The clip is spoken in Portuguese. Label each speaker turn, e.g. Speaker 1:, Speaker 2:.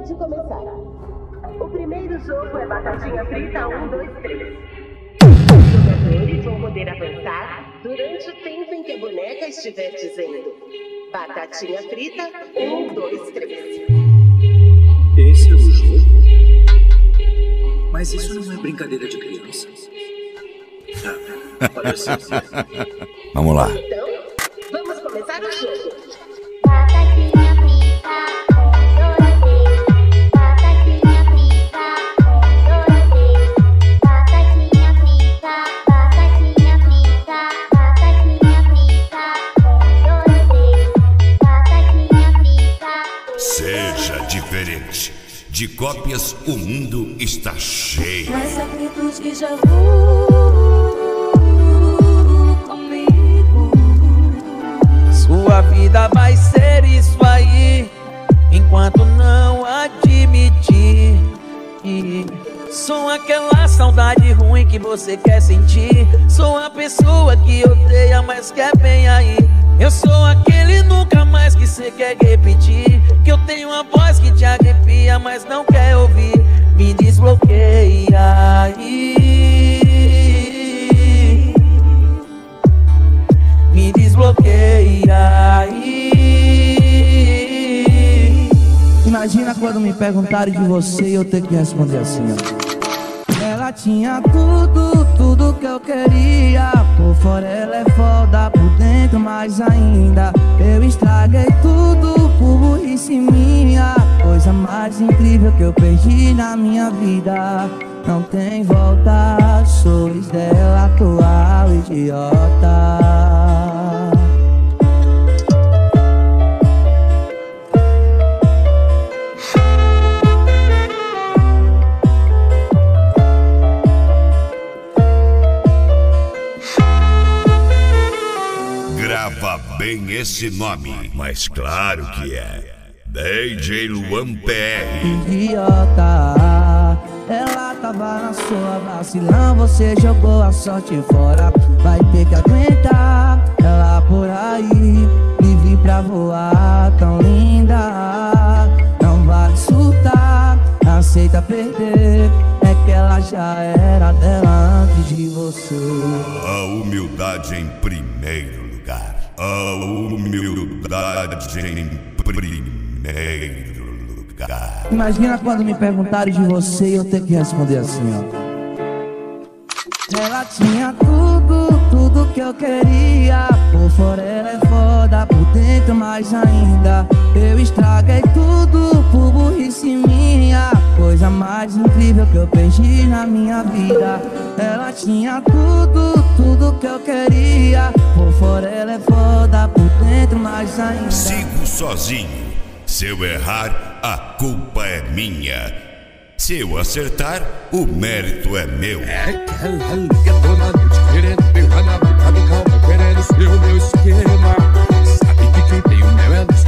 Speaker 1: Pode começar. O primeiro jogo é batatinha frita 1, 2, 3. Os jogadores vão poder avançar durante o tempo em que a boneca estiver dizendo batatinha frita 1, 2, 3.
Speaker 2: Esse é o jogo? Mas isso não é brincadeira de criança. Parece ser.
Speaker 3: Vamos lá.
Speaker 1: Então, vamos começar o jogo.
Speaker 4: Batatinha frita, 1, 2, 3. Batatinha frita, 1, 2, 3. Batatinha frita, 1, 2, 3. Batatinha frita.
Speaker 3: Seja diferente. De cópias, o mundo está cheio.
Speaker 5: Mas acredito que já vou comigo.
Speaker 6: Sua vida vai ser isso aí, enquanto não admitir. Sou aquela saudade ruim que você quer sentir. Sou a pessoa que odeia, mas quer bem aí. Eu sou aquele nunca mais que você quer repetir. Que eu tenho uma voz que te arrepia, mas não quer ouvir. Me desbloqueia aí. Me desbloqueia aí.
Speaker 7: Imagina quando me perguntarem de você e eu ter que responder assim, ó. Ela tinha tudo que eu queria. Por fora ela é foda, por dentro mais ainda. Eu estraguei tudo por burrice minha. Coisa mais incrível que eu perdi na minha vida. Não tem volta, sou ex dela, atual idiota.
Speaker 3: Grava bem esse nome, mas claro que é DJ Luan PR.
Speaker 7: Idiota, ela tava na sua vacilão, você jogou a sorte fora. Vai ter que aguentar ela por aí, livre pra voar, tão linda. Não vale surtar, aceita perder. É que ela já era dela antes de você.
Speaker 3: A humildade em primeiro lugar. A humildade em primeiro lugar.
Speaker 7: Imagina quando me perguntarem de você e eu ter que responder assim, ó. Ela tinha tudo que eu queria. Por fora ela é foda, por dentro mais ainda. Eu estraguei tudo por burrice minha. Coisa mais incrível que eu perdi na minha vida. Ela tinha tudo que eu queria. Por fora ela é foda, por dentro mais ainda.
Speaker 3: Sigo sozinho. Se eu errar, a culpa é minha. Se eu acertar, o mérito é meu.
Speaker 8: É que ela liga toda noite querendo pegar na boca do calma, querendo ser o meu esquema. Sabe que quem tem o mel é